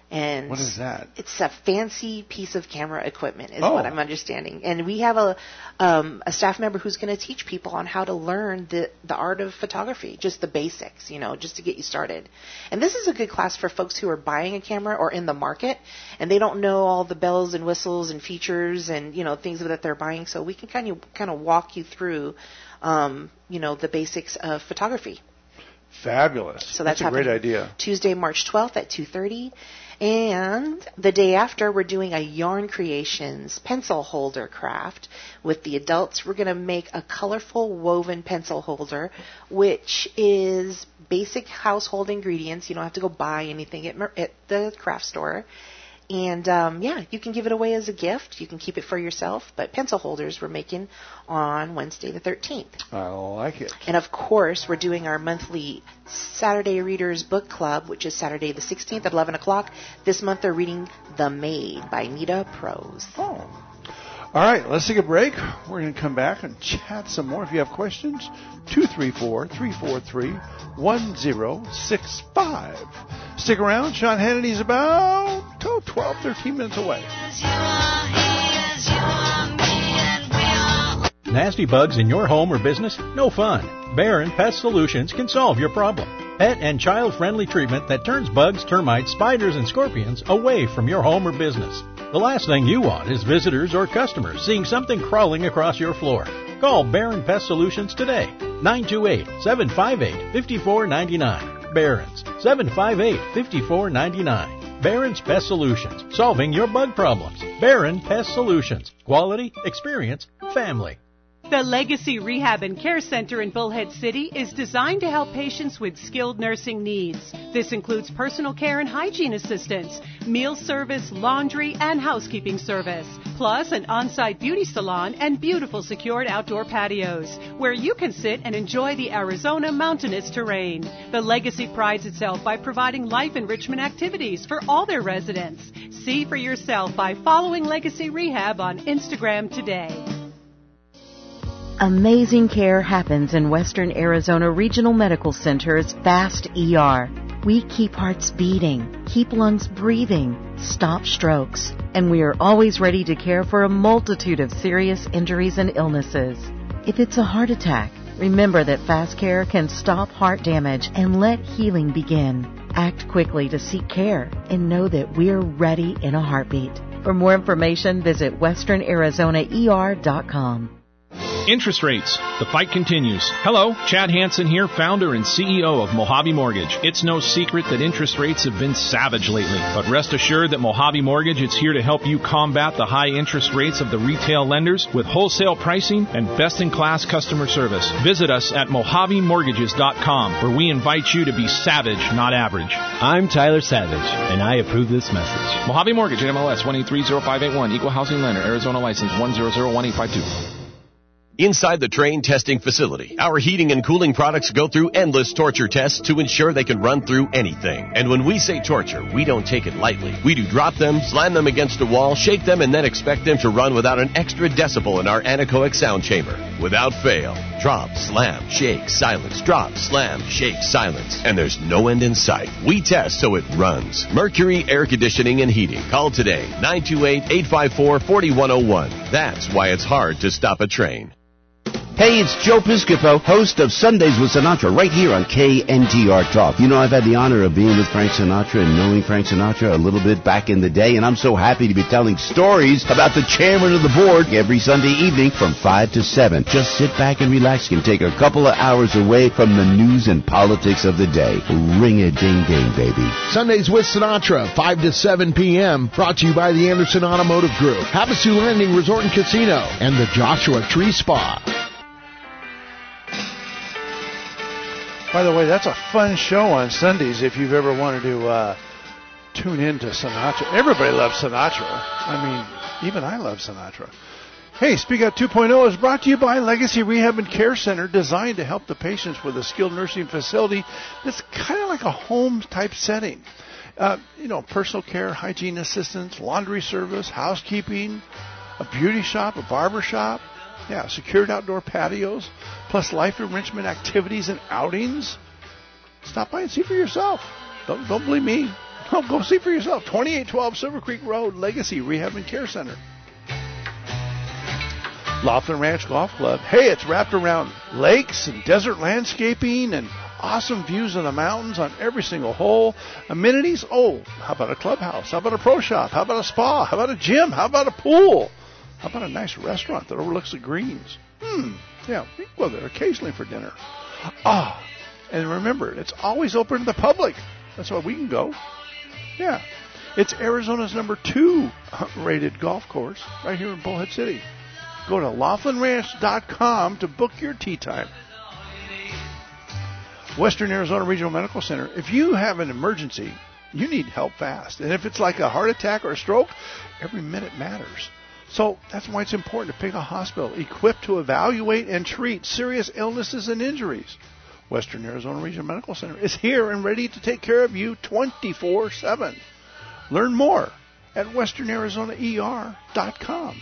And what is that? It's a fancy piece of camera equipment, is what I'm understanding. And we have a staff member who's going to teach people on how to learn the art of photography, just the basics, just to get you started. And this is a good class for folks who are buying a camera or in the market, and they don't know all the bells and whistles and features and things that they're buying. So we can kind of walk you through, the basics of photography. Fabulous. So that's a great idea. Tuesday, March 12th at 2:30. And the day after, we're doing a Yarn Creations pencil holder craft with the adults. We're going to make a colorful woven pencil holder, which is basic household ingredients. You don't have to go buy anything at the craft store. And, you can give it away as a gift. You can keep it for yourself. But pencil holders we're making on Wednesday the 13th. I like it. And, of course, we're doing our monthly Saturday Readers Book Club, which is Saturday the 16th at 11 o'clock. This month they're reading The Maid by Nita Prose. Oh. All right, let's take a break. We're going to come back and chat some more. If you have questions, 234-343-1065. Stick around. Sean Hannity's about 12, 13 minutes away. Nasty bugs in your home or business? No fun. Barron Pest Solutions can solve your problem. Pet and child-friendly treatment that turns bugs, termites, spiders, and scorpions away from your home or business. The last thing you want is visitors or customers seeing something crawling across your floor. Call Barron Pest Solutions today. 928-758-5499. Barron's 758-5499. Barron's Pest Solutions, solving your bug problems. Barron Pest Solutions. Quality, experience, family. The Legacy Rehab and Care Center in Bullhead City is designed to help patients with skilled nursing needs. This includes personal care and hygiene assistance, meal service, laundry, and housekeeping service, plus an on-site beauty salon and beautiful secured outdoor patios, where you can sit and enjoy the Arizona mountainous terrain. The Legacy prides itself by providing life enrichment activities for all their residents. See for yourself by following Legacy Rehab on Instagram today. Amazing care happens in Western Arizona Regional Medical Center's FAST ER. We keep hearts beating, keep lungs breathing, stop strokes, and we are always ready to care for a multitude of serious injuries and illnesses. If it's a heart attack, remember that Fast Care can stop heart damage and let healing begin. Act quickly to seek care and know that we're ready in a heartbeat. For more information, visit westernarizona.er.com. Interest rates. The fight continues. Hello, Chad Hansen here, founder and CEO of Mojave Mortgage. It's no secret that interest rates have been savage lately, but rest assured that Mojave Mortgage is here to help you combat the high interest rates of the retail lenders with wholesale pricing and best-in-class customer service. Visit us at MojaveMortgages.com, where we invite you to be savage, not average. I'm Tyler Savage, and I approve this message. Mojave Mortgage, NMLS 1830581, Equal Housing Lender, Arizona License 1001852. Inside the Train Testing Facility, our heating and cooling products go through endless torture tests to ensure they can run through anything. And when we say torture, we don't take it lightly. We do drop them, slam them against a wall, shake them, and then expect them to run without an extra decibel in our anechoic sound chamber. Without fail. Drop, slam, shake, silence. Drop, slam, shake, silence. And there's no end in sight. We test so it runs. Mercury Air Conditioning and Heating. Call today, 928-854-4101. That's why it's hard to stop a train. Hey, it's Joe Piscopo, host of Sundays with Sinatra, right here on KNTR Talk. You know, I've had the honor of being with Frank Sinatra and knowing Frank Sinatra a little bit back in the day, and I'm so happy to be telling stories about the chairman of the board every Sunday evening from 5 to 7. Just sit back and relax and take a couple of hours away from the news and politics of the day. Ring-a-ding-ding, baby. Sundays with Sinatra, 5 to 7 p.m., brought to you by the Anderson Automotive Group, Havasu Landing Resort and Casino, and the Joshua Tree Spa. By the way, that's a fun show on Sundays if you've ever wanted to tune in to Sinatra. Everybody loves Sinatra. I mean, even I love Sinatra. Hey, Speak Out 2.0 is brought to you by Legacy Rehab and Care Center, designed to help the patients with a skilled nursing facility that's kind of like a home-type setting. Personal care, hygiene assistance, laundry service, housekeeping, a beauty shop, a barber shop. Yeah, secured outdoor patios, plus life enrichment activities and outings. Stop by and see for yourself. Don't believe me. No, go see for yourself. 2812 Silver Creek Road, Legacy Rehab and Care Center. Laughlin Ranch Golf Club. Hey, it's wrapped around lakes and desert landscaping and awesome views of the mountains on every single hole. Amenities? Oh, how about a clubhouse? How about a pro shop? How about a spa? How about a gym? How about a pool? How about a nice restaurant that overlooks the greens? Yeah, we can go there occasionally for dinner. And remember, it's always open to the public. That's why we can go. Yeah. It's Arizona's number 2 rated golf course right here in Bullhead City. Go to LaughlinRanch.com to book your tee time. Western Arizona Regional Medical Center. If you have an emergency, you need help fast. And if it's like a heart attack or a stroke, every minute matters. So that's why it's important to pick a hospital equipped to evaluate and treat serious illnesses and injuries. Western Arizona Regional Medical Center is here and ready to take care of you 24/7. Learn more at westernarizona.er.com.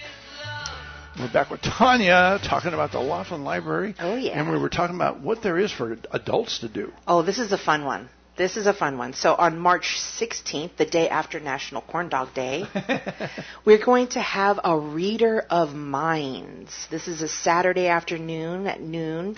We're back with Tanya talking about the Laughlin Library. Oh, yeah. And we were talking about what there is for adults to do. Oh, this is a fun one. So on March 16th, the day after National Corn Dog Day, we're going to have a Reader of Minds. This is a Saturday afternoon at noon.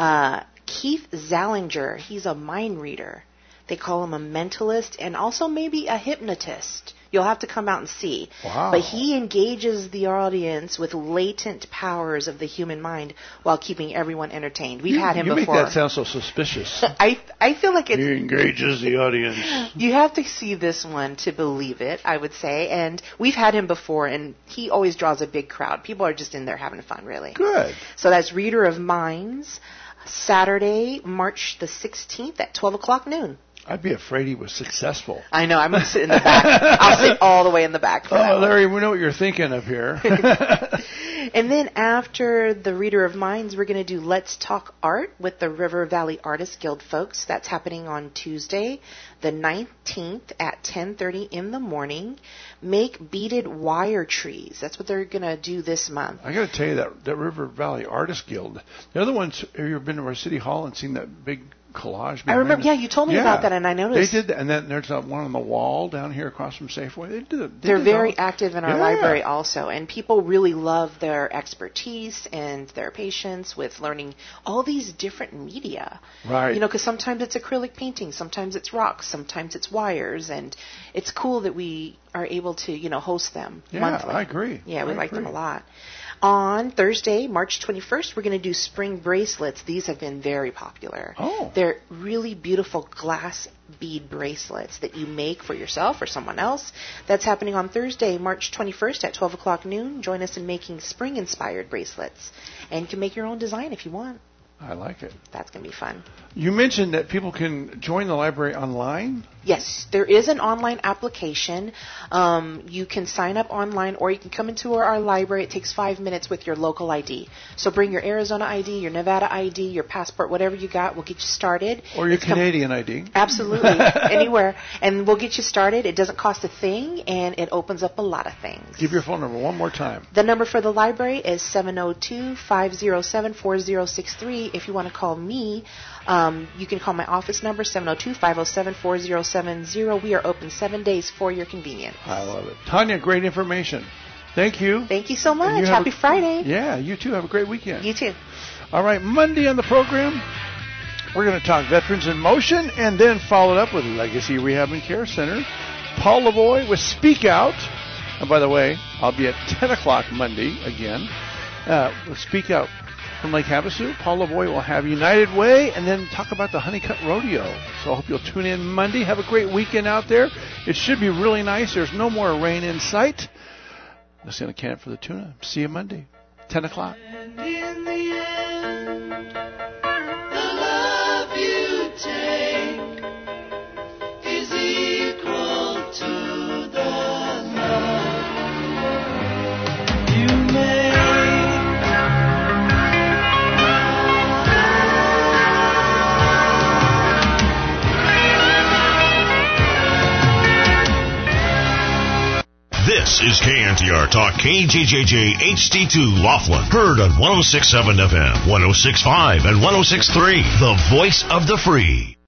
Keith Zallinger, he's a mind reader. They call him a mentalist and also maybe a hypnotist. You'll have to come out and see. Wow. But he engages the audience with latent powers of the human mind while keeping everyone entertained. We've had him before. You make that sound so suspicious. I feel like He engages the audience. You have to see this one to believe it, I would say. And we've had him before, and he always draws a big crowd. People are just in there having fun, really. Good. So that's Reader of Minds, Saturday, March the 16th at 12 o'clock noon. I'd be afraid he was successful. I know. I'm going to sit in the back. I'll sit all the way in the back for that one. Larry, we know what you're thinking of here. And then after the Reader of Minds, we're going to do Let's Talk Art with the River Valley Artists Guild folks. That's happening on Tuesday, the 19th at 10:30 in the morning. Make beaded wire trees. That's what they're going to do this month. I got to tell you, that River Valley Artists Guild, the other ones, have you ever been to our city hall and seen that big collage? I remember, you told me about that, and I noticed. They did that, and then there's one on the wall down here across from Safeway. They're very active in our library also, and people really love their expertise and their patience with learning all these different media. Right. Because sometimes it's acrylic painting, sometimes it's rocks, sometimes it's wires, and it's cool that we are able to, host them monthly. I agree. Yeah, we like them a lot. On Thursday, March 21st, we're going to do spring bracelets. These have been very popular. Oh. They're really beautiful glass bead bracelets that you make for yourself or someone else. That's happening on Thursday, March 21st at 12 o'clock noon. Join us in making spring-inspired bracelets. And you can make your own design if you want. I like it. That's going to be fun. You mentioned that people can join the library online? Yes, there is an online application. You can sign up online, or you can come into our library. It takes 5 minutes with your local ID. So bring your Arizona ID, your Nevada ID, your passport, whatever you got. We'll get you started. Or your Canadian ID. Absolutely, anywhere. And we'll get you started. It doesn't cost a thing, and it opens up a lot of things. Give your phone number one more time. The number for the library is 702-507-4063. If you want to call me, you can call my office number, 702-507-4070. We are open 7 days for your convenience. I love it. Tanya, great information. Thank you. Thank you so much. Happy Friday. Yeah, you too. Have a great weekend. You too. All right, Monday on the program, we're going to talk Veterans in Motion, and then follow it up with Legacy Rehab and Care Center. Paul Lavoie with Speak Out. And by the way, I'll be at 10 o'clock Monday again with Speak Out. From Lake Havasu, Paul Lavoie will have United Way and then talk about the Honeycutt Rodeo. So I hope you'll tune in Monday. Have a great weekend out there. It should be really nice. There's no more rain in sight. Let's get a can for the tuna. See you Monday, 10 o'clock. And in the end, the love you take is equal to the love you make. This is KNTR Talk, KJJJ HD2 Laughlin. Heard on 106.7 FM, 106.5, and 106.3. The voice of the free.